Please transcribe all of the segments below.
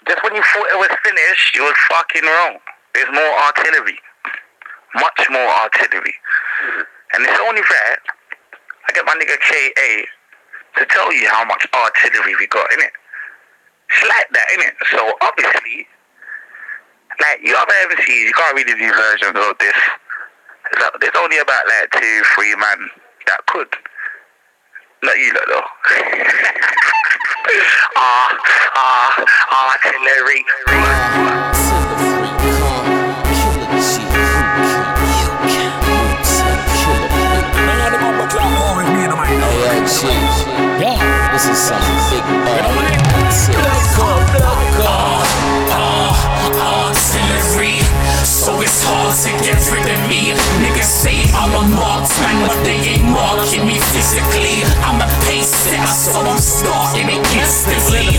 Just when you thought it was finished, you was fucking wrong. There's more artillery. Much more artillery. And it's only fair I get my nigga KA to tell you how much artillery we got, innit? It's like that, innit? So obviously, like, you other MCs, you can't really do versions of this. There's only about like 2-3 man that could. Not you lot though. Artillery. Yeah, this is some big artillery. So it's hard to get rid of me. Niggas say I'm a marksman, but they ain't marking me physically. I'm a pace setter, so I'm starting it instantly.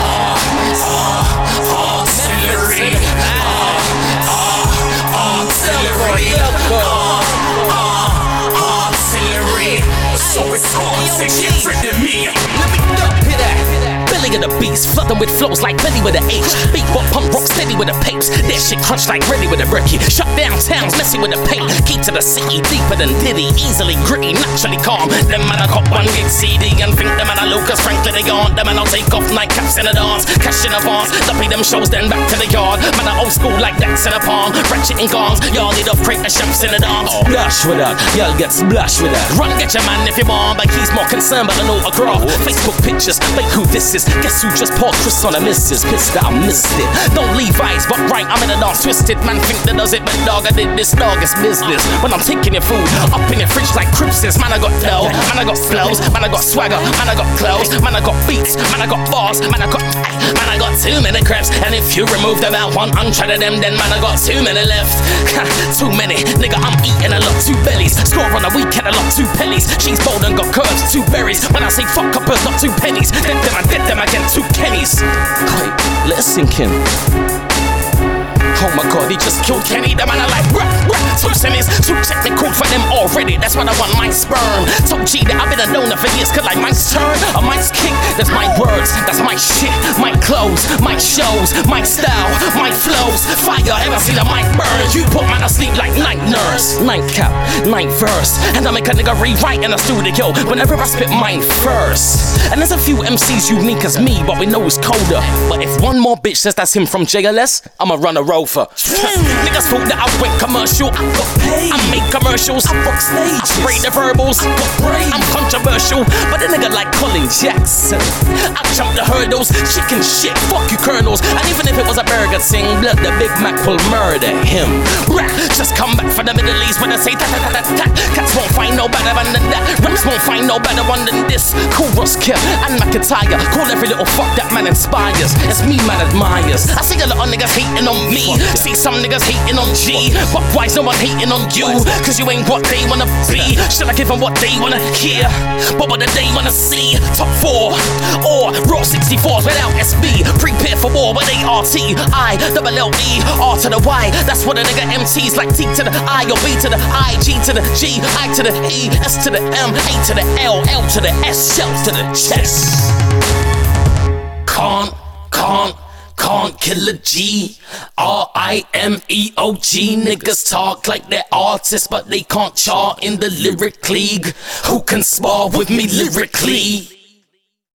Artillery. Artillery. So it's hard to get rid of me. Let me hear that. Belly of the beast, flooding with flows like Benny with an H. Beat what pump rock steady with the papes. That shit crunch like ready with a bricky. Shut down towns, messy with the paint. Keep to the city, deeper than Diddy. Easily gritty, naturally calm. Them man I got one gig CD and think them man I Lucas Franklin they on. Them man I'll take off nightcaps in the dance. Cash in advance, dumpy them shows then back to the yard. Man I old school like that's in a palm. Ratchet and gongs, y'all need up crate and shamps in the dance. Blush with that, y'all get splashed with that. Run get your man if you want, but he's more concerned about an autograph. Facebook pictures, fake who this is. Guess who just poured Chris on a missus? Pissed that I missed it. Don't leave eyes, but right, I'm in a dance twisted. Man think that does it, but dog, I did this, dog, it's business. When I'm taking your food, up in your fridge like Crips is. Man, I got dough, man, I got flows, man, I got swagger, man, I got clothes, man, I got beats, man, I got bars, man, I got too many crabs. And if you remove about 100 of them, then man, I got too many left. Too many, nigga, I'm eating a lot, 2 bellies. Score on a weekend, a lot, 2 pennies. She's bold and got curves, 2 berries. When I say fuck uppers, not 2 pennies. Dead them again, 2 Kennys. Wait, let it sink in. Oh my god, he just killed Kenny. The man I like, 2 semis, too technical for them already. That's why I want my sperm. Told G that I've been a donor for years, cause like mine's turn, or mine's kick. That's my words, that's my shit, my clothes, my shows, my style, my flows. Fire, ever seen a mic burn? You put man to sleep like night nurse. Night cap, night verse, and I make a nigga rewrite in the studio whenever I spit mine first. And there's a few MCs unique as me, but we know it's colder. But if one more bitch says that's him from JLS, I'ma run a rover. Niggas thought that I went commercial. I got paid. I make commercials. I rock stage. I spray the verbals. I got brave. I'm controversial, but a nigga like Colin Jackson. I jump the hurdles. Chicken shit. Fuck you, colonels. And even if it was a Burger King, blood, the Big Mac will murder him. Just come back for the Middle East when I say that. Cats won't find no better one than that. Raps won't find no better one than this. Cool Ross Kip and McIntyre. Call every little fuck that man inspires. It's me man admires. I see a lot of niggas hating on me. See some niggas hating on G, but why's no one hating on you? Cause you ain't what they wanna be. Should I give them what they wanna hear? But what do they wanna see? Top 4 or Raw 64s without SB. Prepare for war with ART, I-double-L-E, R to the Y. That's what a nigga MC's like. T to the I or B to the I, G to the G, I to the E, S to the M, A to the L, L to the S, shell to the chest. Can't kill a G. R-I-M-E-O-G. Niggas talk like they're artists, but they can't chart in the lyric league. Who can spar with me lyrically?